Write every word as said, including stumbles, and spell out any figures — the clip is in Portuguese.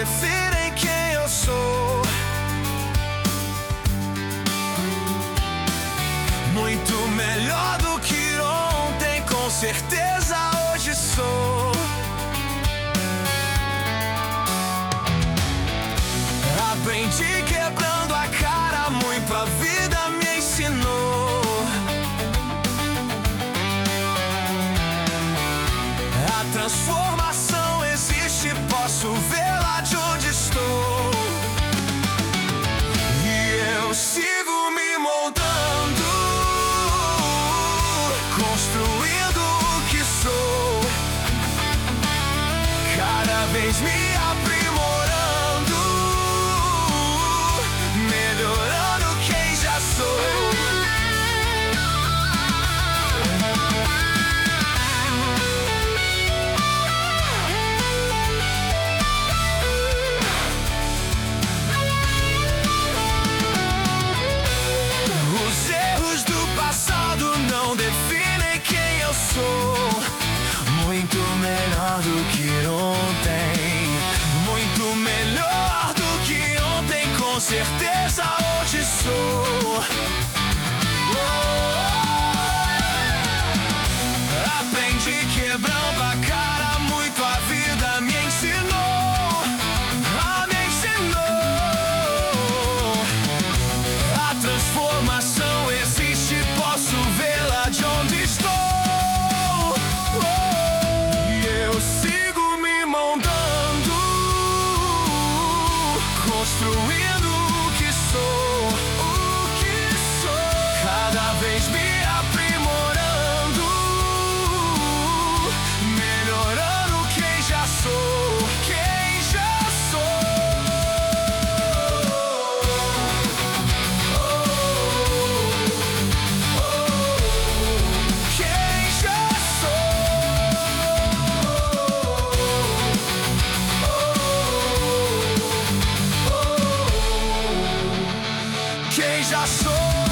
definem quem eu sou. Muito melhor do que ontem, com certeza hoje sou. Aprendi quebrando a cara, muito a vida me ensinou. A transformação existe, posso vê-la de onde estou. E eu sigo me moldando, construindo o que sou, cada vez me aprimorando, melhorando quem já sou. Não definem quem eu sou. Muito melhor do que ontem, muito melhor do que ontem, com certeza hoje sou. Aprendi quebrando a cara, muito a vida me ensinou. Ah, me ensinou. A transformação existe, posso vê-la de onde estou. E eu sigo me moldando, construindo o que sou, o que sou, cada vez me aprimorando, melhorando quem já sou, quem já sou. Quem já sou.